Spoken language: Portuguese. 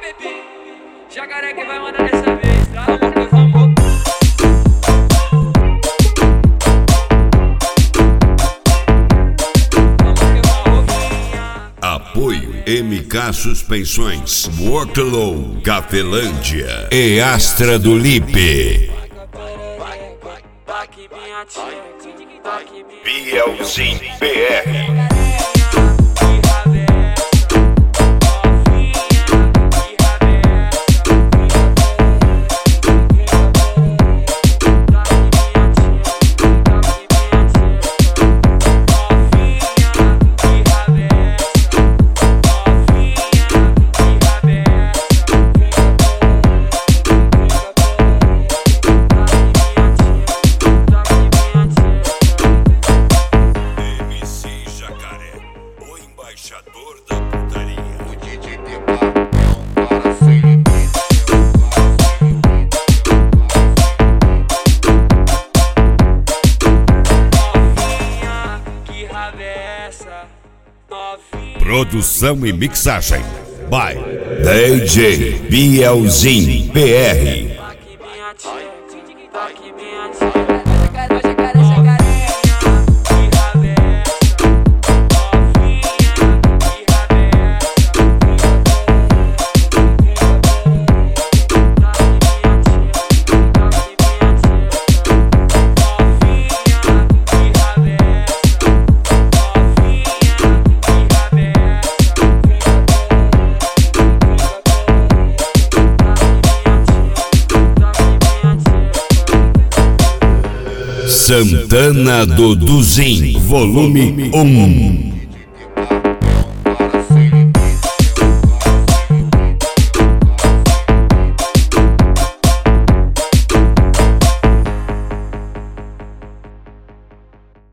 bebê, jacaré que vai mandar dessa vez. Trava no teu amor. Apoio MK Suspensões, Worklow, Cafelândia e Astra do Lipe. Bielzinho BR. Embaixador da putaria. O DJ Demar é um cara sem limite. Novinha, que raba é essa? Novinha. Produção e mixagem by DJ Bielzinho BR. Santana do Duzin, volume 1.